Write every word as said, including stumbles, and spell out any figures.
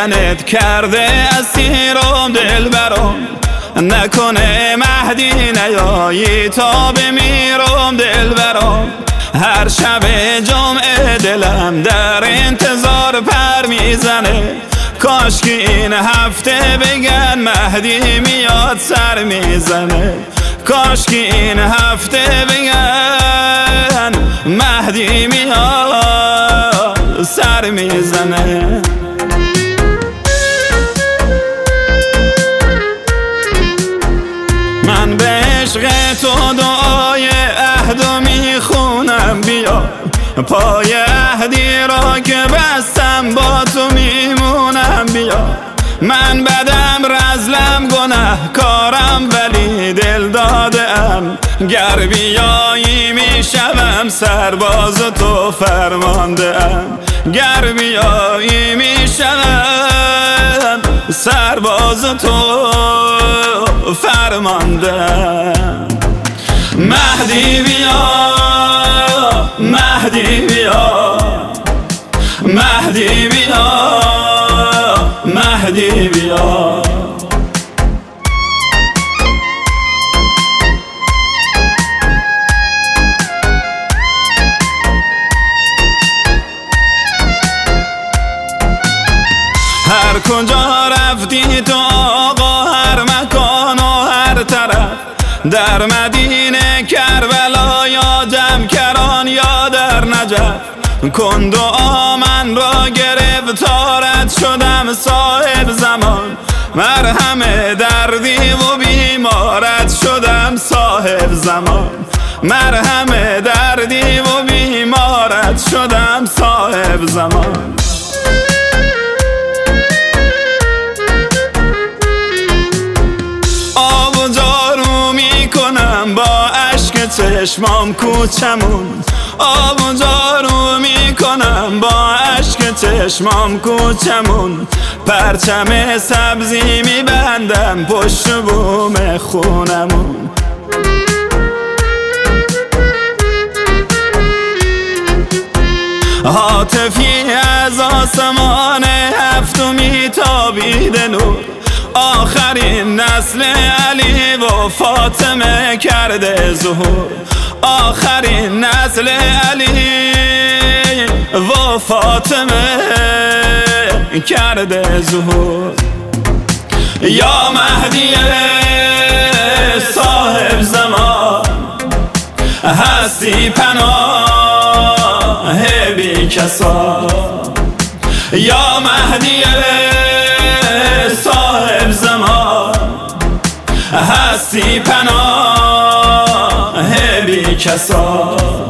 دیدنت کرده اسیرم دلبرم، نکنه مهدی نیایی تا بمیرم دلبرم. هر شب جمعه دلم در انتظار پر میزنه، کاش که این هفته بگن مهدی میاد سر میزنه، کاش که این هفته بگن مهدی میاد سر میزنه. من به عشق تو دعای عهدو میخونم، بیا پای عهدی را که بستم با تو میمونم. بیا من بدم رزلم گناه کارم ولی دل دادم، گر بیایی میشوم سرباز تو فرمانده ام، گر بیایی میشوم سرباز تو فرمانده ام. مهدی بیا مهدی بیا مهدی بیا مهدی بیا. هر کجا رفتی تو آقا، هر مکان و هر طرف، در مدینه کربلا یا جمکران یا در نجف، کن دعا من را گرفتارت شدم صاحب زمان، مرهم دردی و بیمارت شدم صاحب زمان، مرهم دردی و بیمارت شدم صاحب زمان. آب و جارو میکنم با اشک چشمام کوچمون، آب و جارو میکنم با اشک چشمام کوچمون، پرچم سبزی میبندم پشت بوم خونمون. هاتفی از آسمان هفتم میتابیده نور، آخرین نسل علی و فاطمه کرده ظهور، آخرین نسل علی و فاطمه کرده ظهور. یا مهدی صاحب زمان، هستی پناه بی کسا، یا مهدی صاحب زمان، هستی پناه بی کسا.